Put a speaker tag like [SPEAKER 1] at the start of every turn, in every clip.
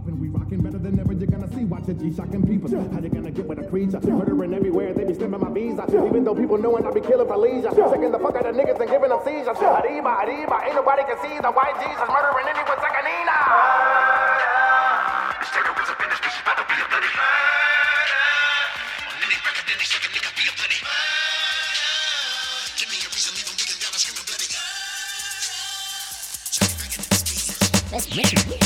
[SPEAKER 1] poppin', we rockin' better than ever. You're gonna see, watch a G-shocking people. How you gonna get with a creature? Murdering everywhere, they be snipping my visa. Even though people knowing I be killing for leisure. Shaking the fuck out of niggas and giving them seizures. Arriba, arriba, ain't nobody can see the white Jesus. Murdering anyone like a Nina. This take over the business, this is about to be a bloody murder. On any record, any second, nigga be a bloody murder. Give me a reason, leave them niggas down and screaming bloody murder. Let's get it.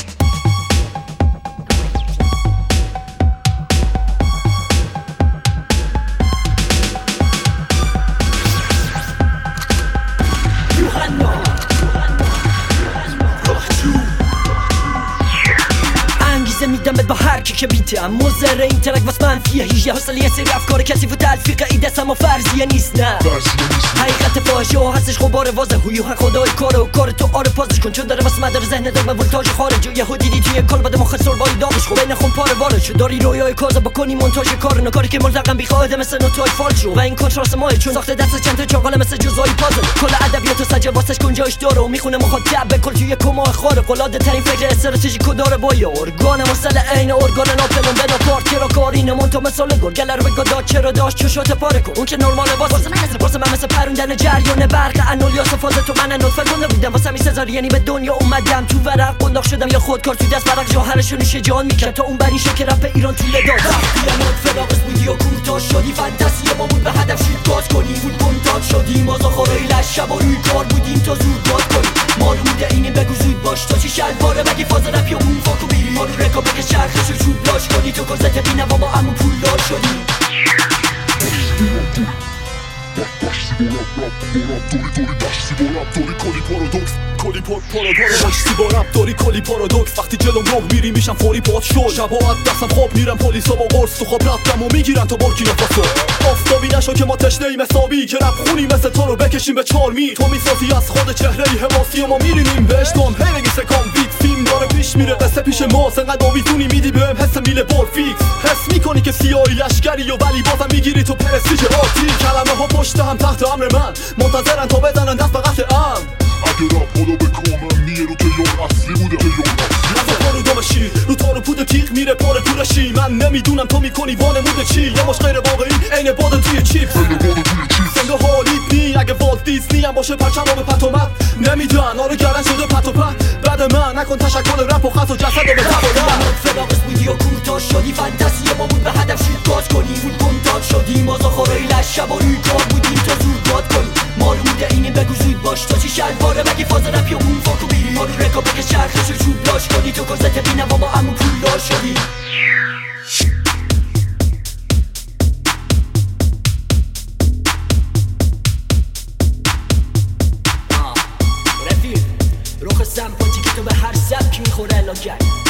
[SPEAKER 2] میدم با هر کی که بیتم مزر این ترک واس منفیه هیچ حاصل یه سری افکار کسی و تلفیق ای دستم و فرضیه نیست نه حقیقت فاحشه و هستش غبار واضح هوی و خدای کار تو آره پازش کن چون داره واسه مدار ذهن دار به ولتاژ خارج و یهو دیدی توی کال بعد مخ سربای داغش خب بین خون پاره وارد شد داری رویای کازا بکنی مونتاژ کار کاری که ملزقم بیخواهده مثل نوتای فالش و این کنتراست ماه چون ساخته دست چند تا چاقال مثل جزئی پازل کل ادبیات و سجل واسش گنجایش داره و میخونه مخاطب به کل توی کما خارق العاده ترین فکر استراتژیک داره با یه ارگان مسئله عین ارگان ناپلون بنا پارت کرا کارینه مونتا مثال گرگل رو بگا داد چرا داشت چشات پاره کن اون که نرماله واسه من مثل پروندن جریان برق انولیاس فاز تو من نطفه گنده بودم واسه می سزار یعنی به دنیا اومدم تو ورق قنداق شدم یا خودکار تو دست برق جوهرشو نوشه جان میکرد تا اون بریشه که رپ ایران طول داد یا نطفه راقص بودی و کوتاه شدی فانتزی ما بود به هدف شید باز کنی بود کنتاک شدیم از آخرای لش شب و روی کار بودیم تا زود باز کنیم مال بوده اینی بگو زود باش تا چی شلواره بگی فاز رپ یا اون فاکو بیری ما رو رکا بگه چرخشو چوب لاش کنی تو کازت بینم و ما امو پول دار شدیم
[SPEAKER 3] کلی پارادوکس وقتی جلوم راه میری میشم فوری پات شد شبا از دستم خواب میرم پلیسا با قرص تو خواب رفتم و میگیرن تا بورکینا فاسو آفتابی نشو که ما تشنه ایم حسابی که رپ خونی مثل تو رو بکشیم به 4 میل تو میسازی از خود چهره حماسی و ما میرینیم بهش تو هم هی بگی سکام بیت فیلم داره پیش میره قصه پیش ماست انقدر آویزونی میدی بهم حس میله بال فیکس حس میکنی که سیاهی لشکری و ولی بازم میگیری تو پرستیژ آتی کلمه ها پشت هم تحت امر من منتظرن تا بزنن دست به قطع ام
[SPEAKER 4] اگه رپ حالا بکنم میه رو که یار اصلی بوده که یار اصلی
[SPEAKER 3] از پارو دامشی رو تارو پود تیغ میره پاره پولشی من نمیدونم تو میکنی وانموده چی یه مش غیر واقعی عین بادم توی چیپ سنگ حالیت نی اگه والت دیسنی هم باشه پرچم به پتومت نمیدونن آره گردن شده پت و پت بعد من نکن تشکل رپ و خط و جسد رو به تفایم
[SPEAKER 2] فلاقص بودی و کوتاه شدی فانتزی ما بود به هدف شید باز کنی بود کنتاک شدیم از آخرای لش شب و روی کار بودیم تا زود باد کنی مال بوده اینی بگو زود باش تا چی شلواره بگی فاز رپ یا اون فاکو بیری ما رو رکا بگه چرخشو چوب لاش کنی تو کازت بینم و ما امو پول دار شدی رفیق رخ سمپاتی که تو به هر سبکی میخوره الان کرد